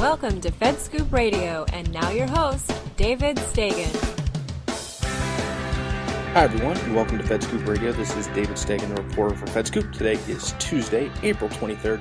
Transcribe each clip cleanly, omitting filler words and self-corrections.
Welcome to FedScoop Radio, and now your host, David Stegan. Hi everyone, and welcome to FedScoop Radio. This is David Stegan, the reporter for FedScoop. Today is Tuesday, April 23rd,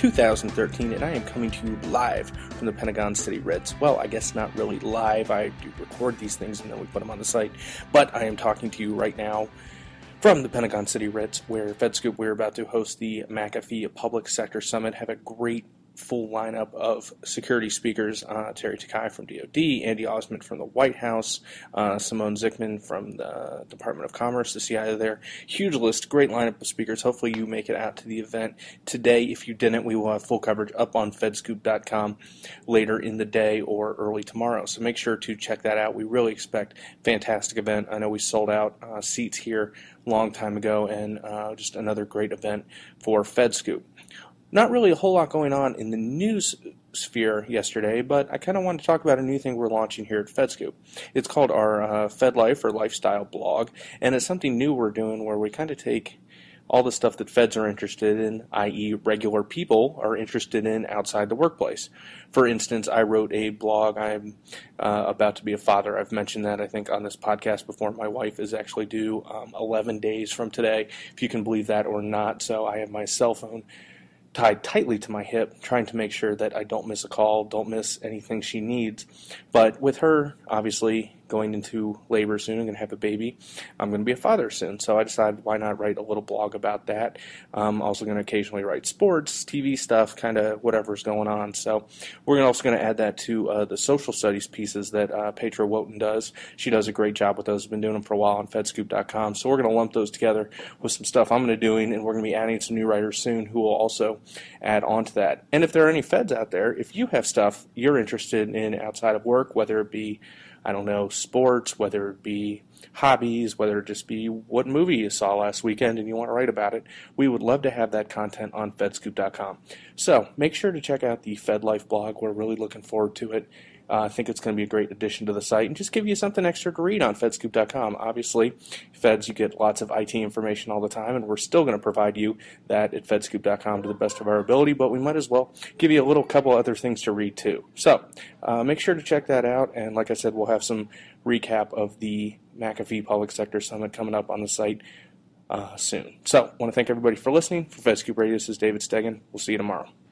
2013, and I am coming to you live from the Pentagon City Reds. Well, I guess not really live. I do record these things and then we put them on the site, but I am talking to you right now from the Pentagon City Reds, where FedScoop, we're about to host the McAfee Public Sector Summit. Have a great full lineup of security speakers, Terry Takai from DoD, Andy Osmond from the White House, Simone Zickman from the Department of Commerce, the CIO there. Huge list, great lineup of speakers. Hopefully you make it out to the event today. If you didn't, we will have full coverage up on fedscoop.com later in the day or early tomorrow. So make sure to check that out. We really expect fantastic event. I know we sold out seats here a long time ago, and just another great event for FedScoop. Not really a whole lot going on in the news sphere yesterday, but I kind of want to talk about a new thing we're launching here at FedScoop. It's called our Fed Life or Lifestyle blog, and it's something new we're doing where we kind of take all the stuff that feds are interested in, i.e. regular people are interested in outside the workplace. For instance, I wrote a blog. I'm about to be a father. I've mentioned that, I think, on this podcast before. My wife is actually due 11 days from today, if you can believe that or not. So I have my cell phone tied tightly to my hip, trying to make sure that I don't miss a call, don't miss anything she needs. But with her, obviously, going into labor soon, I'm going to have a baby, I'm going to be a father soon. So I decided, why not write a little blog about that? I'm also going to occasionally write sports, TV stuff, kind of whatever's going on. So we're also going to add that to the social studies pieces that Petra Wotan does. She does a great job with those. I've been doing them for a while on fedscoop.com. So we're going to lump those together with some stuff I'm going to be doing, and we're going to be adding some new writers soon who will also add on to that. And if there are any feds out there, if you have stuff you're interested in outside of work, whether it be, I don't know, sports, whether it be hobbies, whether it just be what movie you saw last weekend and you want to write about it, we would love to have that content on fedscoop.com. So make sure to check out the Fed Life blog. We're really looking forward to it. I think it's going to be a great addition to the site and just give you something extra to read on fedscoop.com. Obviously, Feds, you get lots of IT information all the time, and we're still going to provide you that at fedscoop.com to the best of our ability, but we might as well give you a little couple other things to read too. So make sure to check that out, and like I said, we'll have some recap of the McAfee Public Sector Summit coming up on the site soon. So I want to thank everybody for listening. For FedScoop Radio, this is David Stegan. We'll see you tomorrow.